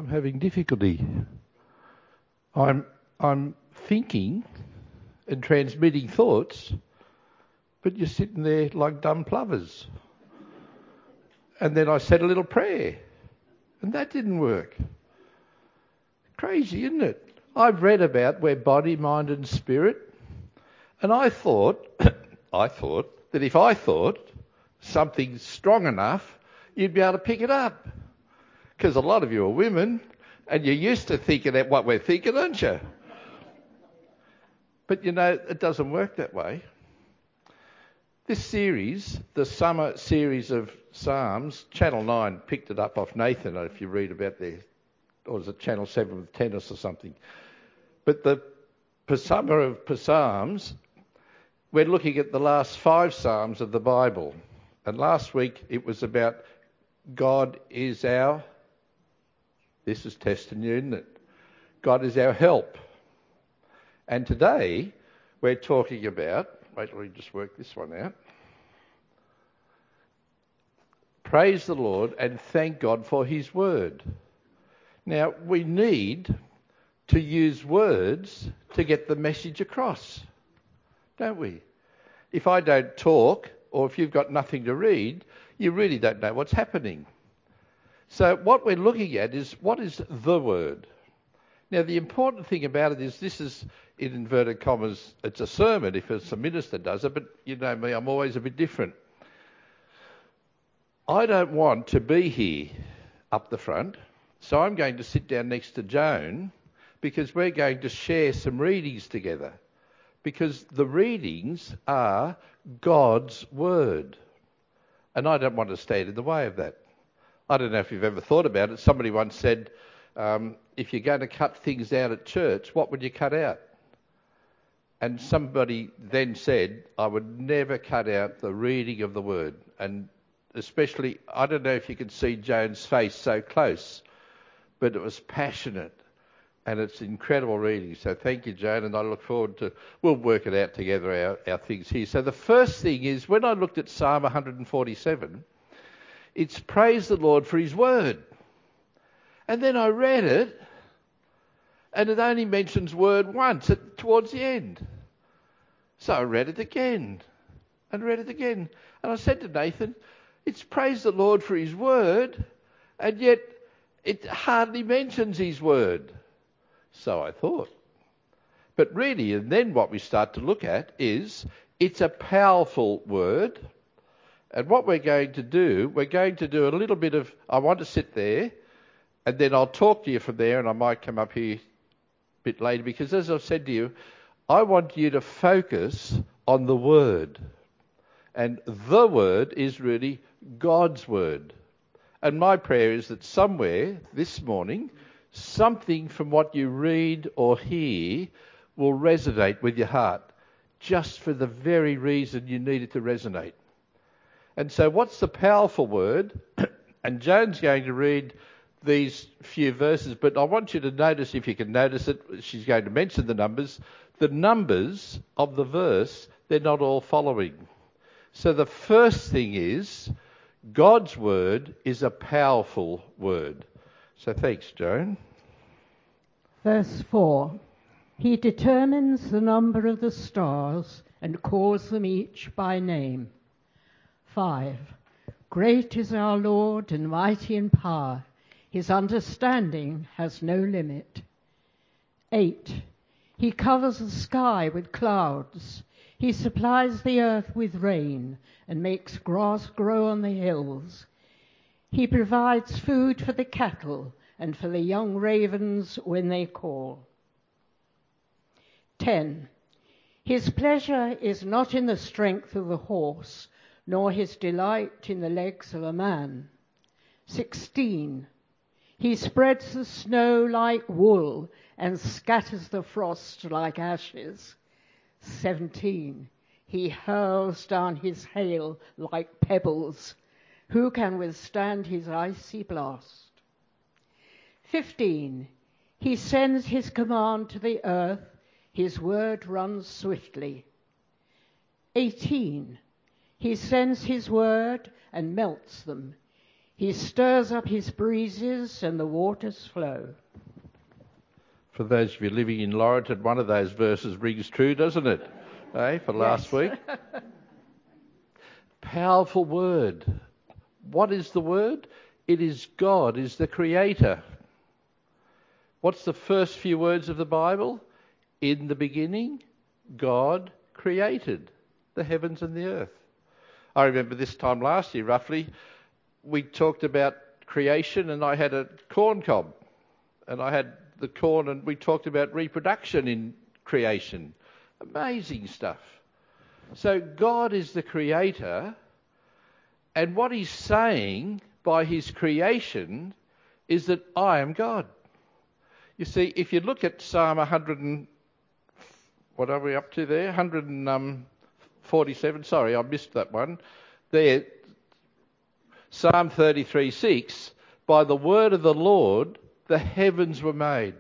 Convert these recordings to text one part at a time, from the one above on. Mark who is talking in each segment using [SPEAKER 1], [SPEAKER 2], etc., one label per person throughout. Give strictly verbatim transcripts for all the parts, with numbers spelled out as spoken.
[SPEAKER 1] I'm having difficulty. I'm I'm thinking and transmitting thoughts, but you're sitting there like dumb plovers. And then I said a little prayer, and that didn't work. Crazy, isn't it? I've read about where body, mind and spirit, and I thought, I thought that if I thought something's strong enough, you'd be able to pick it up. Because a lot of you are women, and you're used to thinking at what we're thinking, aren't you? But you know, it doesn't work that way. This series, the summer series of Psalms, Channel nine picked it up off Nathan, if you read about their, or was it Channel seven with tennis or something. But the summer of Psalms, we're looking at the last five Psalms of the Bible. And last week it was about God is our... This is testing you, isn't it? God is our help. And today, we're talking about... Wait till we just work this one out. Praise the Lord and thank God for his word. Now, we need to use words to get the message across, don't we? If I don't talk, or if you've got nothing to read, you really don't know what's happening. So what we're looking at is, what is the word? Now, the important thing about it is this is, in inverted commas, it's a sermon if it's a minister does it, but you know me, I'm always a bit different. I don't want to be here up the front, so I'm going to sit down next to Joan because we're going to share some readings together. Because the readings are God's word. And I don't want to stand in the way of that. I don't know if you've ever thought about it. Somebody once said, um, if you're going to cut things out at church, what would you cut out? And somebody then said, I would never cut out the reading of the word. And especially, I don't know if you can see Joan's face so close, but it was passionate. And it's incredible reading. So thank you, Joan, and I look forward to... We'll work it out together, our, our things here. So the first thing is, when I looked at Psalm one forty-seven... it's praise the Lord for his word. And then I read it, and it only mentions word once, at, towards the end. So I read it again, and read it again. And I said to Nathan, it's praise the Lord for his word, and yet it hardly mentions his word. So I thought. But really, and then what we start to look at is, it's a powerful word. And what we're going to do, we're going to do a little bit of, I want to sit there, and then I'll talk to you from there, and I might come up here a bit later, because as I've said to you, I want you to focus on the word. And the word is really God's word. And my prayer is that somewhere this morning, something from what you read or hear will resonate with your heart, just for the very reason you need it to resonate. And so what's the powerful word? And Joan's going to read these few verses, but I want you to notice, if you can notice it, she's going to mention the numbers. The numbers of the verse, they're not all following. So the first thing is, God's word is a powerful word. So thanks, Joan.
[SPEAKER 2] Verse four. He determines the number of the stars and calls them each by name. Five. Great is our Lord and mighty in power. His understanding has no limit. Eight. He covers the sky with clouds. He supplies the earth with rain and makes grass grow on the hills. He provides food for the cattle and for the young ravens when they call. Ten. His pleasure is not in the strength of the horse, nor his delight in the legs of a man. Sixteen. He spreads the snow like wool and scatters the frost like ashes. Seventeen. He hurls down his hail like pebbles. Who can withstand his icy blast? Fifteen. He sends his command to the earth. His word runs swiftly. Eighteen. He sends his word and melts them. He stirs up his breezes and the waters flow.
[SPEAKER 1] For those of you living in Laurelton, one of those verses rings true, doesn't it? Eh, for last
[SPEAKER 2] Yes.
[SPEAKER 1] week. Powerful word. What is the word? It is God is the creator. What's the first few words of the Bible? In the beginning, God created the heavens and the earth. I remember this time last year, roughly, we talked about creation, and I had a corn cob, and I had the corn, and we talked about reproduction in creation. Amazing stuff. So God is the creator, and what he's saying by his creation is that I am God. You see, if you look at Psalm one hundred and what are we up to there? one hundred forty-seven. Sorry, I missed that one. There, Psalm thirty-three six. By the word of the Lord, the heavens were made.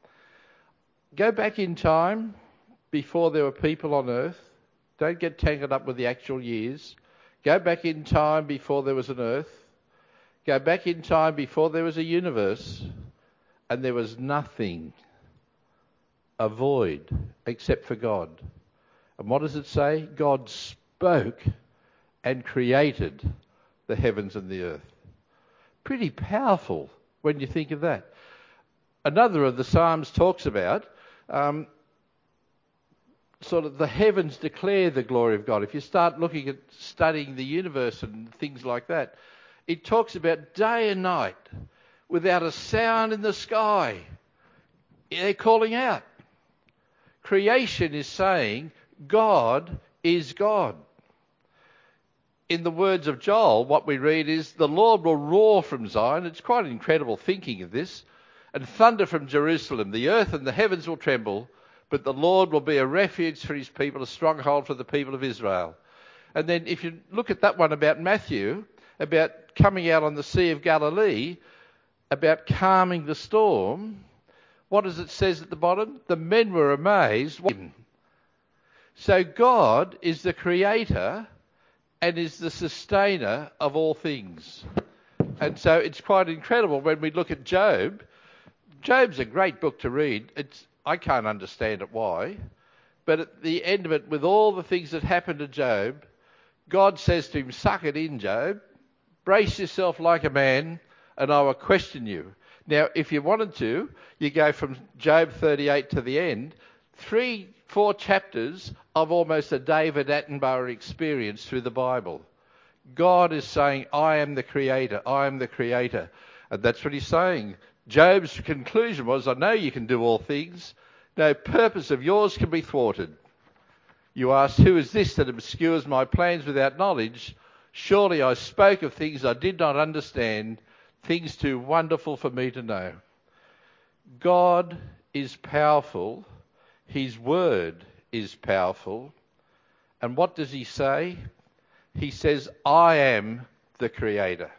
[SPEAKER 1] Go back in time before there were people on earth. Don't get tangled up with the actual years. Go back in time before there was an earth. Go back in time before there was a universe. And there was nothing, a void, except for God. And what does it say? God spoke and created the heavens and the earth. Pretty powerful when you think of that. Another of the Psalms talks about um, sort of the heavens declare the glory of God. If you start looking at studying the universe and things like that, it talks about day and night without a sound in the sky. They're calling out. Creation is saying God is God. In the words of Joel, what we read is, the Lord will roar from Zion. It's quite an incredible thinking of this. And thunder from Jerusalem. The earth and the heavens will tremble, but the Lord will be a refuge for his people, a stronghold for the people of Israel. And then if you look at that one about Matthew, about coming out on the Sea of Galilee, about calming the storm, what does it says at the bottom? The men were amazed. So God is the creator and is the sustainer of all things. And so it's quite incredible when we look at Job. Job's a great book to read. It's I can't understand it why. But at the end of it, with all the things that happened to Job, God says to him, suck it in, Job. Brace yourself like a man, and I will question you. Now, if you wanted to, you go from Job thirty-eight to the end, three, four chapters of almost a David Attenborough experience through the Bible. God is saying, I am the creator, I am the creator. And that's what he's saying. Job's conclusion was, I know you can do all things. No purpose of yours can be thwarted. You asked, who is this that obscures my plans without knowledge? Surely I spoke of things I did not understand, things too wonderful for me to know. God is powerful. His word is powerful. And what does he say? He says, I am the creator.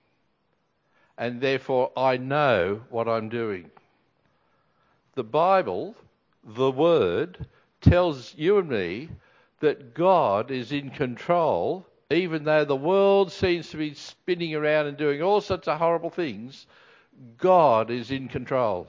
[SPEAKER 1] And therefore I know what I'm doing. The Bible, the word, tells you and me that God is in control. Even though the world seems to be spinning around and doing all sorts of horrible things, God is in control.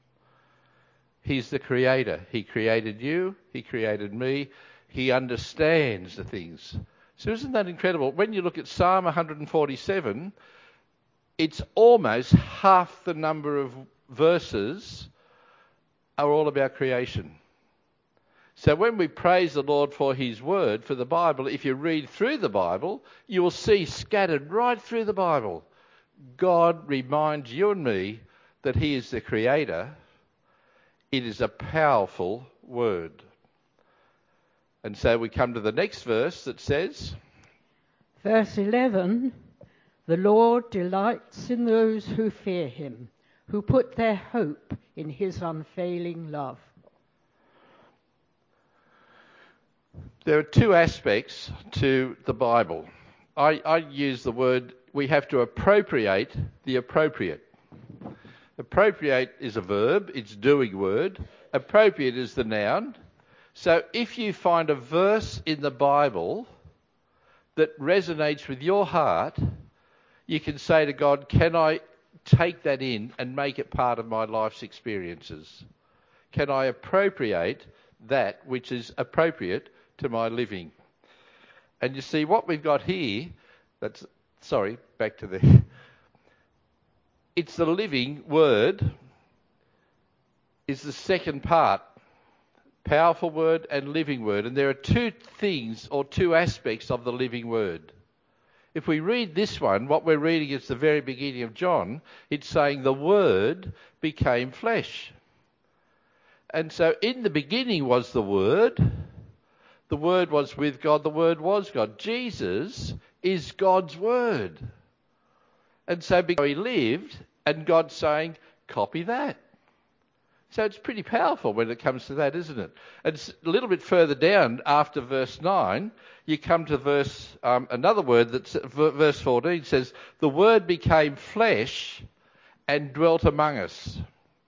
[SPEAKER 1] He's the creator. He created you. He created me. He understands the things. So isn't that incredible? When you look at Psalm one forty-seven, it's almost half the number of verses are all about creation. So when we praise the Lord for his word, for the Bible, if you read through the Bible, you will see scattered right through the Bible, God reminds you and me that he is the creator. It is a powerful word. And so we come to the next verse that says,
[SPEAKER 2] verse eleven, the Lord delights in those who fear him, who put their hope in his unfailing love.
[SPEAKER 1] There are two aspects to the Bible. I, I use the word, we have to appropriate the appropriate. Appropriate is a verb, it's doing word. Appropriate is the noun. So if you find a verse in the Bible that resonates with your heart, you can say to God, can I take that in and make it part of my life's experiences? Can I appropriate that which is appropriate to my living? And you see, what we've got here, that's, sorry, back to the, it's the living word, is the second part. Powerful word and living word. And there are two things or two aspects of the living word. If we read this one, what we're reading is the very beginning of John. It's saying the Word became flesh. And so in the beginning was the Word. The Word was with God. The Word was God. Jesus is God's Word. And so he lived, and God's saying, copy that. So it's pretty powerful when it comes to that, isn't it? And it's a little bit further down after verse nine, you come to verse um, another word that's verse fourteen says, the Word became flesh and dwelt among us.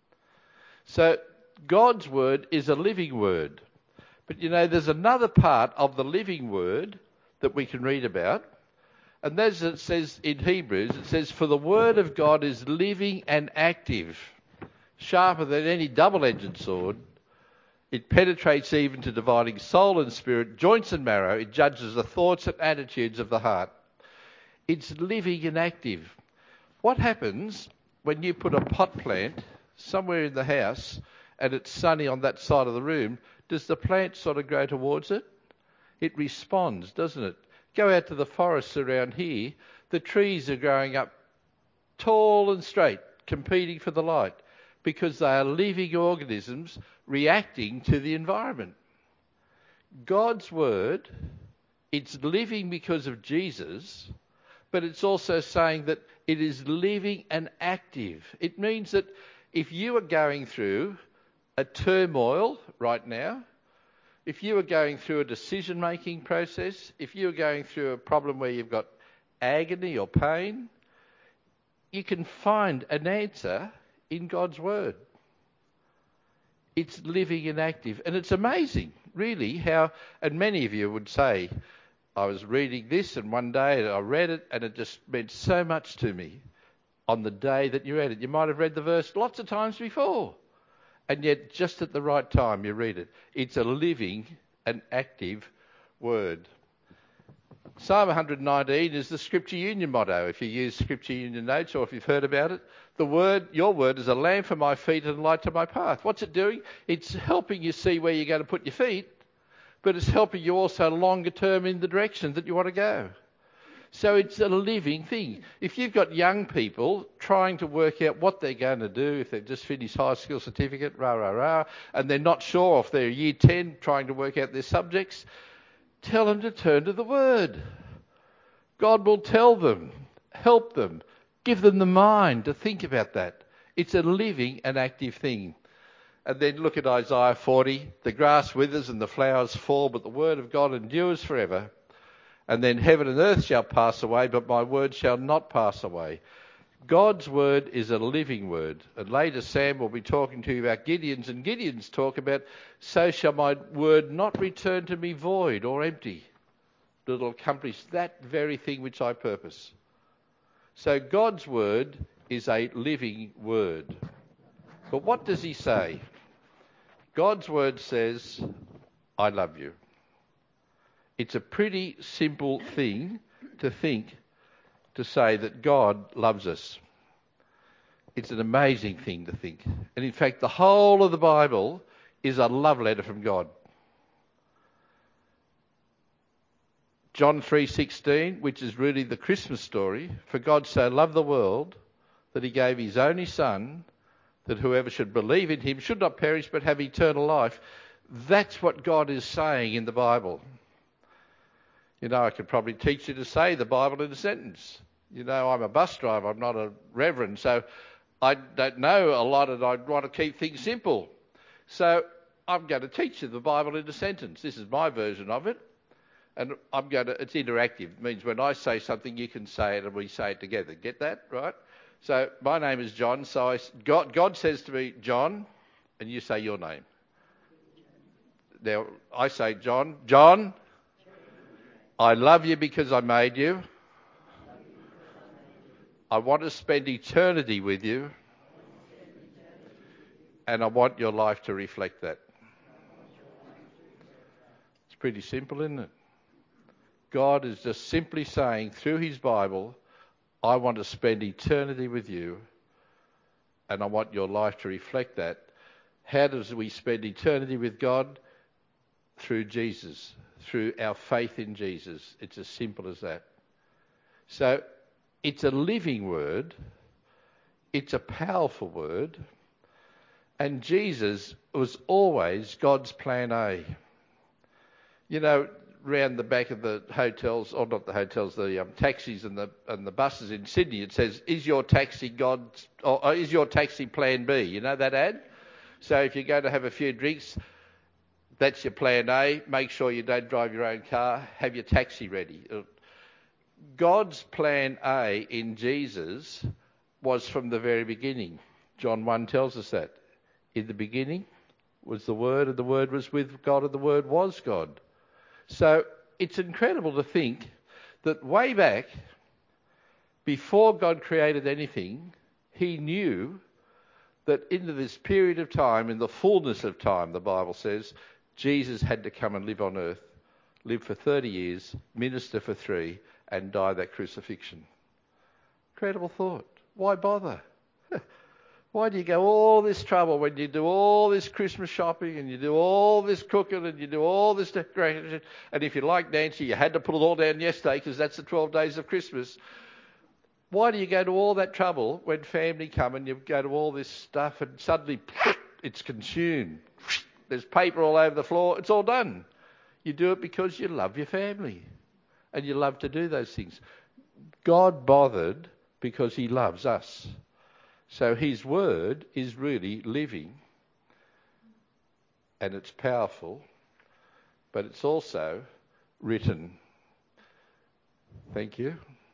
[SPEAKER 1] So God's Word is a living word. But you know, there's another part of the living word that we can read about. And as it says in Hebrews, it says, for the Word of God is living and active, sharper than any double-edged sword. It penetrates even to dividing soul and spirit, joints and marrow. It judges the thoughts and attitudes of the heart. It's living and active. What happens when you put a pot plant somewhere in the house and it's sunny on that side of the room? Does the plant sort of grow towards it? It responds, doesn't it? Go out to the forests around here. The trees are growing up tall and straight, competing for the light, because they are living organisms reacting to the environment. God's Word, it's living because of Jesus, but it's also saying that it is living and active. It means that if you are going through a turmoil right now, if you are going through a decision-making process, if you are going through a problem where you've got agony or pain, you can find an answer in God's Word. It's living and active. And it's amazing, really, how, and many of you would say, I was reading this and one day I read it and it just meant so much to me on the day that you read it. You might have read the verse lots of times before, and yet just at the right time you read it. It's a living and active word. Psalm one nineteen is the Scripture Union motto. If you use Scripture Union notes or if you've heard about it, the word, your word is a lamp for my feet and a light to my path. What's it doing? It's helping you see where you're going to put your feet, but it's helping you also longer term in the direction that you want to go. So it's a living thing. If you've got young people trying to work out what they're going to do, if they've just finished high school certificate, rah, rah, rah, and they're not sure if they're year ten trying to work out their subjects, tell them to turn to the Word. God will tell them, help them, give them the mind to think about that. It's a living and active thing. And then look at Isaiah forty. The grass withers and the flowers fall, but the word of God endures forever. And then heaven and earth shall pass away, but my word shall not pass away. God's word is a living word. And later Sam will be talking to you about Gideon's, and Gideon's talk about, so shall my word not return to me void or empty, but it'll accomplish that very thing which I purpose. So God's word is a living word. But what does he say? God's word says, I love you. It's a pretty simple thing to think, to say that God loves us. It's an amazing thing to think. And in fact, the whole of the Bible is a love letter from God. John three sixteen, which is really the Christmas story, for God so loved the world that he gave his only Son, that whoever should believe in him should not perish but have eternal life. That's what God is saying in the Bible. You know, I could probably teach you to say the Bible in a sentence. You know, I'm a bus driver, I'm not a reverend, so I don't know a lot and I want to keep things simple. So I'm going to teach you the Bible in a sentence. This is my version of it. And I'm going to, it's interactive. It means when I say something, you can say it and we say it together. Get that, right? So my name is John. So I, God, God says to me, John, and you say your name. Now, I say, John, John, I love you because I made you. I want to spend eternity with you, and I want your life to reflect that. It's pretty simple, isn't it? God is just simply saying through his Bible, I want to spend eternity with you, and I want your life to reflect that. How does we spend eternity with God? Through Jesus, through our faith in Jesus. It's as simple as that. So it's a living word, it's a powerful word, and Jesus was always God's plan A. You know, round the back of the hotels, or not the hotels, the um, taxis and the and the buses in Sydney, it says, "Is your taxi God's, or, or is your taxi Plan B?" You know that ad? So if you're going to have a few drinks, that's your Plan A. Make sure you don't drive your own car. Have your taxi ready. God's Plan A in Jesus was from the very beginning. John one tells us that. In the beginning was the Word, and the Word was with God, and the Word was God. So it's incredible to think that way back, before God created anything, he knew that into this period of time, in the fullness of time, the Bible says, Jesus had to come and live on earth, live for thirty years, minister for three, and die that crucifixion. Incredible thought. Why bother? Why do you go all this trouble when you do all this Christmas shopping and you do all this cooking and you do all this decoration? And if you like Nancy, you had to put it all down yesterday because that's the twelve days of Christmas. Why do you go to all that trouble when family come and you go to all this stuff and suddenly it's consumed? There's paper all over the floor. It's all done. You do it because you love your family and you love to do those things. God bothered because he loves us. So his word is really living, and it's powerful, but it's also written. Thank you.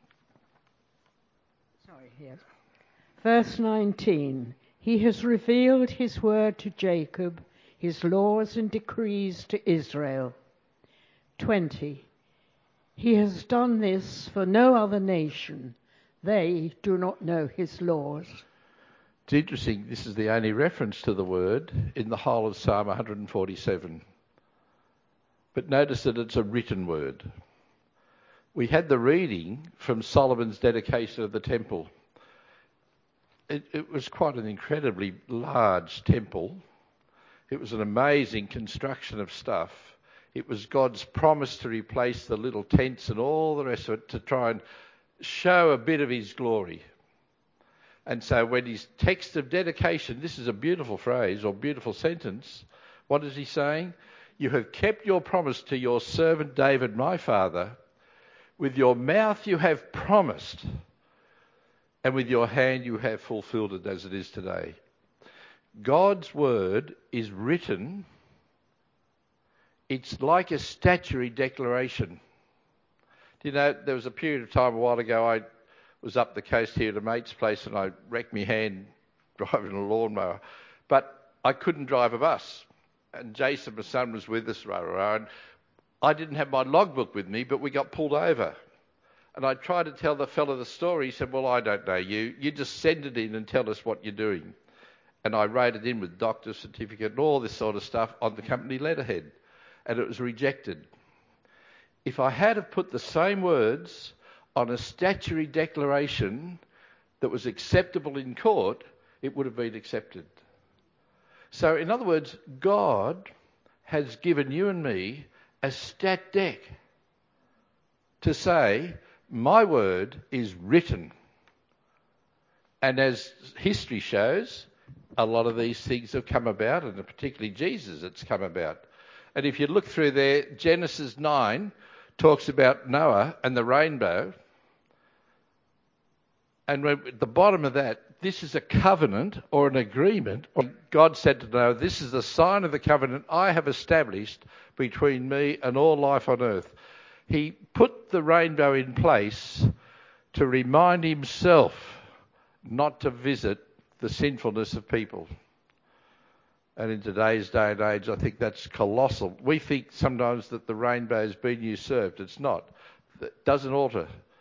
[SPEAKER 2] Sorry, yes. Verse nineteen. He has revealed his word to Jacob, his laws and decrees to Israel. twenty. He has done this for no other nation. They do not know his laws.
[SPEAKER 1] It's interesting, this is the only reference to the word in the whole of Psalm one forty-seven. But notice that it's a written word. We had the reading from Solomon's dedication of the temple. It, it was quite an incredibly large temple. It was an amazing construction of stuff. It was God's promise to replace the little tents and all the rest of it to try and show a bit of his glory. And so when his text of dedication, this is a beautiful phrase or beautiful sentence, what is he saying? You have kept your promise to your servant David, my father. With your mouth you have promised, and with your hand you have fulfilled it as it is today. God's word is written. It's like a statutory declaration. Do you know, there was a period of time a while ago, I was up the coast here at a mate's place and I wrecked my hand driving a lawnmower. But I couldn't drive a bus. And Jason, my son, was with us, rah, rah, rah, and I didn't have my logbook with me, but we got pulled over. And I tried to tell the fellow the story. He said, well, I don't know you. You just send it in and tell us what you're doing. And I wrote it in with doctor's certificate and all this sort of stuff on the company letterhead. And it was rejected. If I had have put the same words on a statutory declaration that was acceptable in court, it would have been accepted. So, in other words, God has given you and me a stat dec to say, my word is written. And as history shows, a lot of these things have come about, and particularly Jesus, it's come about. And if you look through there, Genesis nine talks about Noah and the rainbow. And at the bottom of that, this is a covenant or an agreement. God said to Noah, this is the sign of the covenant I have established between me and all life on earth. He put the rainbow in place to remind himself not to visit the sinfulness of people. And in today's day and age, I think that's colossal. We think sometimes that the rainbow has been usurped. It's not. It doesn't alter.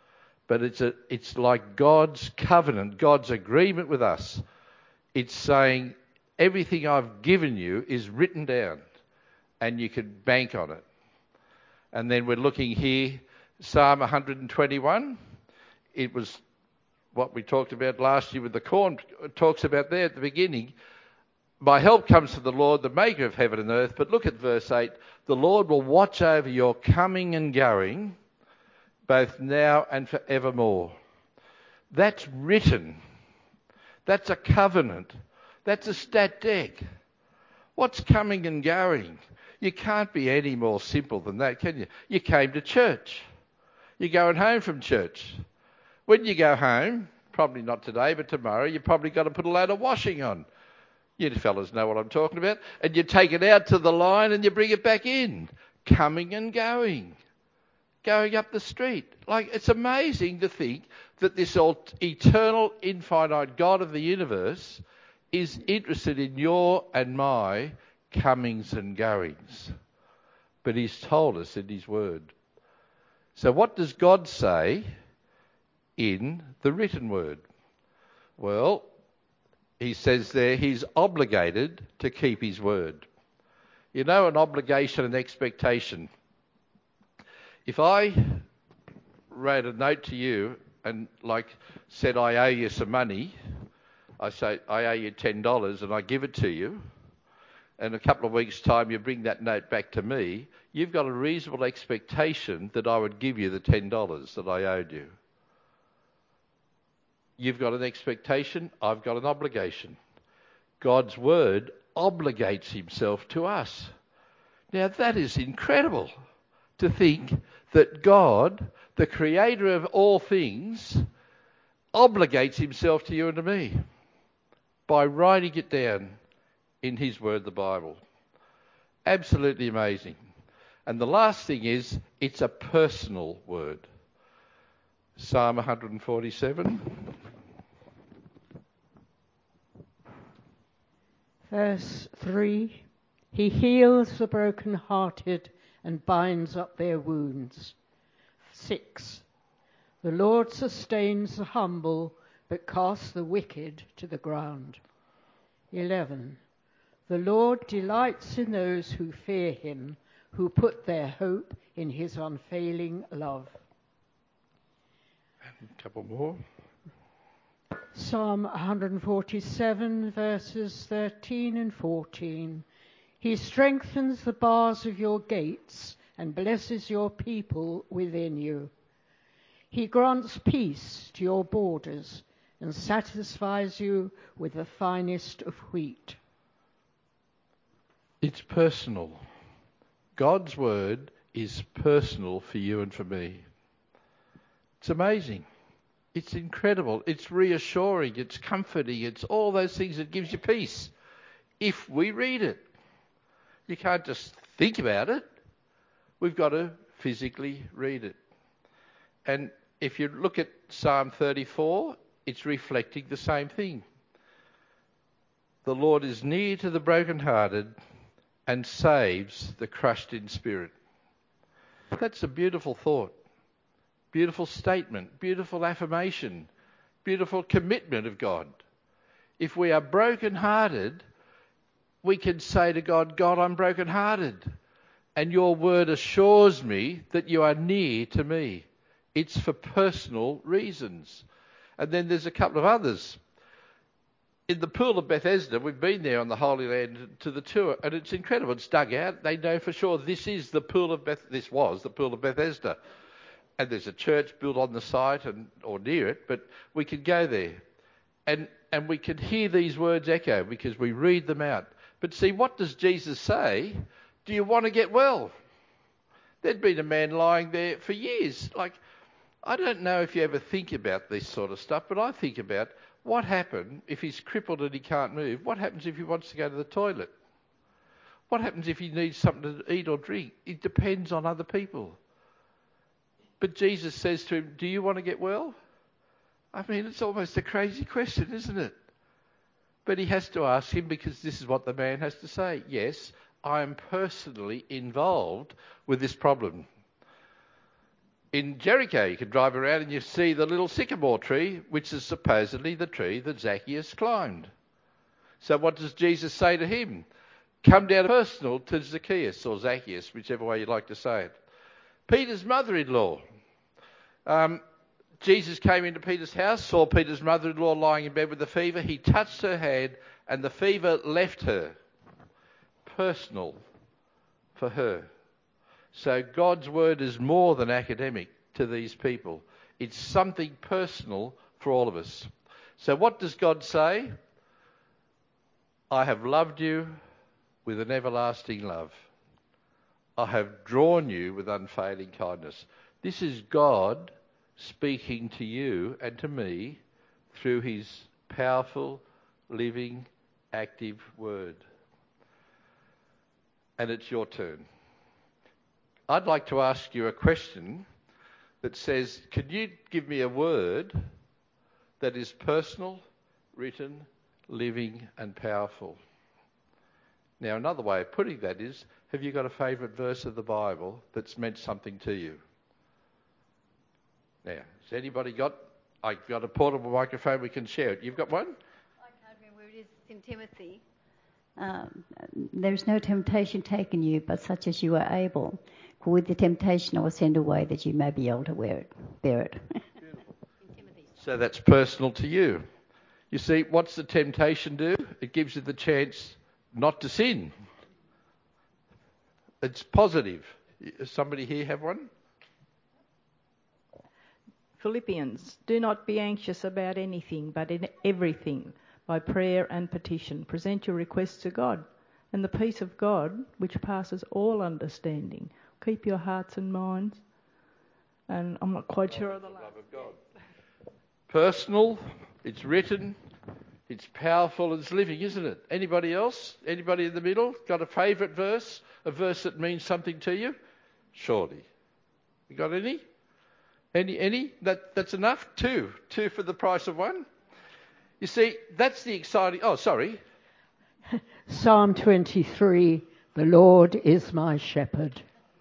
[SPEAKER 1] But it's a, it's like God's covenant, God's agreement with us. It's saying everything I've given you is written down and you can bank on it. And then we're looking here, Psalm one hundred twenty-one. It was what we talked about last year with the corn. It talks about there at the beginning. My help comes from the Lord, the maker of heaven and earth. But look at verse eight. The Lord will watch over your coming and going, both now and forevermore. That's written. That's a covenant. That's a stat dec. What's coming and going? You can't be any more simple than that, can you? You came to church. You're going home from church. When you go home, probably not today, but tomorrow, you've probably got to put a load of washing on. You fellas know what I'm talking about. And you take it out to the line and you bring it back in. Coming and going. Going up the street. Like, it's amazing to think that this eternal, infinite God of the universe is interested in your and my comings and goings. But he's told us in his word. So what does God say in the written word? Well, he says there he's obligated to keep his word. You know, an obligation and expectation. If I wrote a note to you and like said I owe you some money, I say I owe you ten dollars and I give it to you, and a couple of weeks' time you bring that note back to me, you've got a reasonable expectation that I would give you the ten dollars that I owed you. You've got an expectation, I've got an obligation. God's word obligates himself to us. Now that is incredible, to think that God, the creator of all things, obligates himself to you and to me by writing it down in his word, the Bible. Absolutely amazing. And the last thing is, it's a personal word. Psalm one forty-seven.
[SPEAKER 2] Verse three. He heals the broken-hearted and binds up their wounds. Six. The Lord sustains the humble, but casts the wicked to the ground. Eleven. The Lord delights in those who fear him, who put their hope in his unfailing love.
[SPEAKER 1] And a couple more.
[SPEAKER 2] Psalm one forty-seven, verses thirteen and fourteen. He strengthens the bars of your gates and blesses your people within you. He grants peace to your borders and satisfies you with the finest of wheat.
[SPEAKER 1] It's personal. God's word is personal for you and for me. It's amazing. It's incredible. It's reassuring. It's comforting. It's all those things that gives you peace if we read it. You can't just think about it. We've got to physically read it. And if you look at Psalm thirty-four, it's reflecting the same thing. The Lord is near to the brokenhearted and saves the crushed in spirit. That's a beautiful thought. Beautiful statement, beautiful affirmation, beautiful commitment of God. If we are brokenhearted, we can say to God, God, I'm brokenhearted, and your word assures me that you are near to me. It's for personal reasons. And then there's a couple of others. In the pool of Bethesda, we've been there on the Holy Land to the tour, and it's incredible. It's dug out. They know for sure this is the pool of Beth. This was the pool of Bethesda. And there's a church built on the site and or near it, but we could go there. And and we could hear these words echo because we read them out. But see, what does Jesus say? Do you want to get well? There'd been a man lying there for years. Like, I don't know if you ever think about this sort of stuff, but I think about what happens if he's crippled and he can't move. What happens if he wants to go to the toilet? What happens if he needs something to eat or drink? It depends on other people. But Jesus says to him, do you want to get well? I mean, it's almost a crazy question, isn't it? But he has to ask him because this is what the man has to say. Yes, I am personally involved with this problem. In Jericho, you can drive around and you see the little sycamore tree, which is supposedly the tree that Zacchaeus climbed. So what does Jesus say to him? Come down personal to Zacchaeus, or Zacchaeus, whichever way you like to say it. Peter's mother-in-law. Um, Jesus came into Peter's house, saw Peter's mother-in-law lying in bed with a fever. He touched her hand and the fever left her. Personal for her. So God's word is more than academic to these people. It's something personal for all of us. So what does God say? I have loved you with an everlasting love. I have drawn you with unfailing kindness. This is God speaking to you and to me through his powerful, living, active word. And it's your turn. I'd like to ask you a question that says, can you give me a word that is personal, written, living and powerful? Now, another way of putting that is, have you got a favourite verse of the Bible that's meant something to you? Now, has anybody got... I've got a portable microphone, we can share it. You've got one?
[SPEAKER 3] I can't remember where it is. It's in Timothy. Um, There's no temptation taken you, but such as you are able. For with the temptation I will send away that you may be able to wear it, bear it.
[SPEAKER 1] So that's personal to you. You see, what's the temptation do? It gives you the chance not to sin. It's positive. Does somebody here have one?
[SPEAKER 4] Philippians, do not be anxious about anything, but in everything, by prayer and petition, present your requests to God, and the peace of God, which passes all understanding, keep your hearts and minds. And I'm not quite sure of the last.
[SPEAKER 1] Love of God. Personal, it's written, it's powerful, it's living, isn't it? Anybody else? Anybody in the middle? Got a favourite verse? A verse that means something to you? Surely. You got any? Any? Any? That, that's enough? Two. Two for the price of one? You see, that's the exciting... Oh, sorry.
[SPEAKER 2] Psalm twenty-three, the Lord is my shepherd.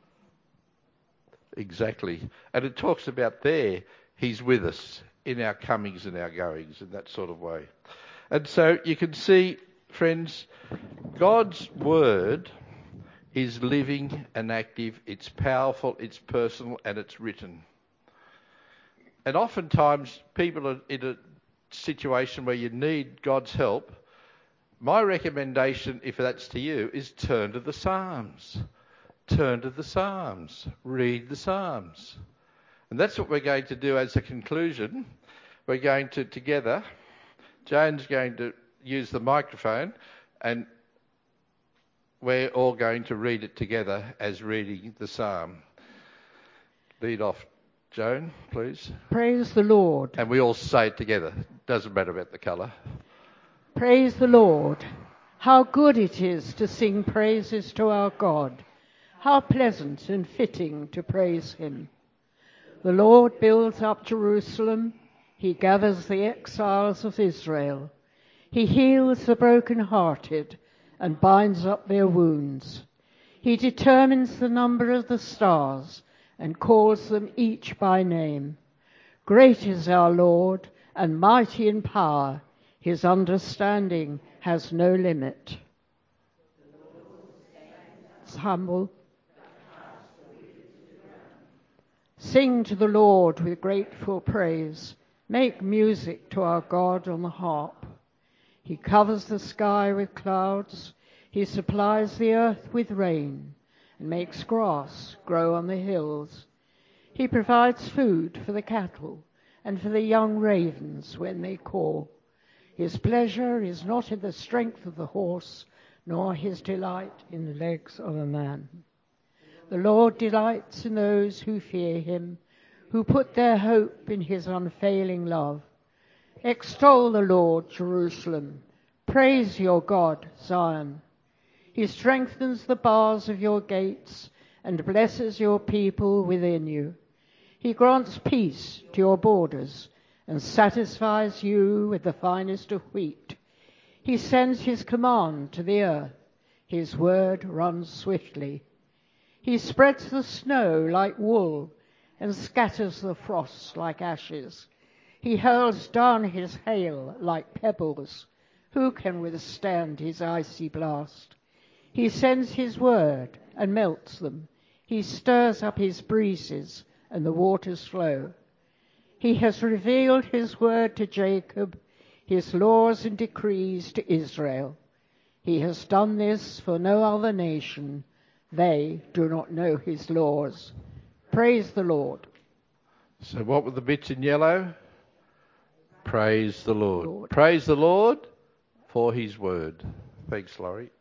[SPEAKER 1] Exactly. And it talks about there, he's with us in our comings and our goings, in that sort of way. And so you can see, friends, God's word is living and active, it's powerful, it's personal, and it's written. And oftentimes people are in a situation where you need God's help. My recommendation, if that's to you, is turn to the Psalms. Turn to the Psalms. Read the Psalms. And that's what we're going to do as a conclusion. We're going to, together, Joan's going to use the microphone, and we're all going to read it together as reading the Psalm. Lead off, Joan, please.
[SPEAKER 2] Praise the Lord.
[SPEAKER 1] And we all say it together. Doesn't matter about the colour.
[SPEAKER 2] Praise the Lord. How good it is to sing praises to our God. How pleasant and fitting to praise him. The Lord builds up Jerusalem. He gathers the exiles of Israel. He heals the broken-hearted and binds up their wounds. He determines the number of the stars and calls them each by name. Great is our Lord and mighty in power. His understanding has no limit. It's humble. Sing to the Lord with grateful praise. Make music to our God on the harp. He covers the sky with clouds. He supplies the earth with rain and makes grass grow on the hills. He provides food for the cattle and for the young ravens when they call. His pleasure is not in the strength of the horse, nor his delight in the legs of a man. The Lord delights in those who fear him, who put their hope in his unfailing love. Extol the Lord, Jerusalem. Praise your God, Zion. He strengthens the bars of your gates and blesses your people within you. He grants peace to your borders and satisfies you with the finest of wheat. He sends his command to the earth. His word runs swiftly. He spreads the snow like wool and scatters the frost like ashes. He hurls down his hail like pebbles. Who can withstand his icy blast? He sends his word and melts them. He stirs up his breezes, and the waters flow. He has revealed his word to Jacob, his laws and decrees to Israel. He has done this for no other nation. They do not know his laws. Praise the Lord.
[SPEAKER 1] So what were the bits in yellow? Praise the Lord.
[SPEAKER 2] Lord.
[SPEAKER 1] Praise the Lord for his word. Thanks, Laurie.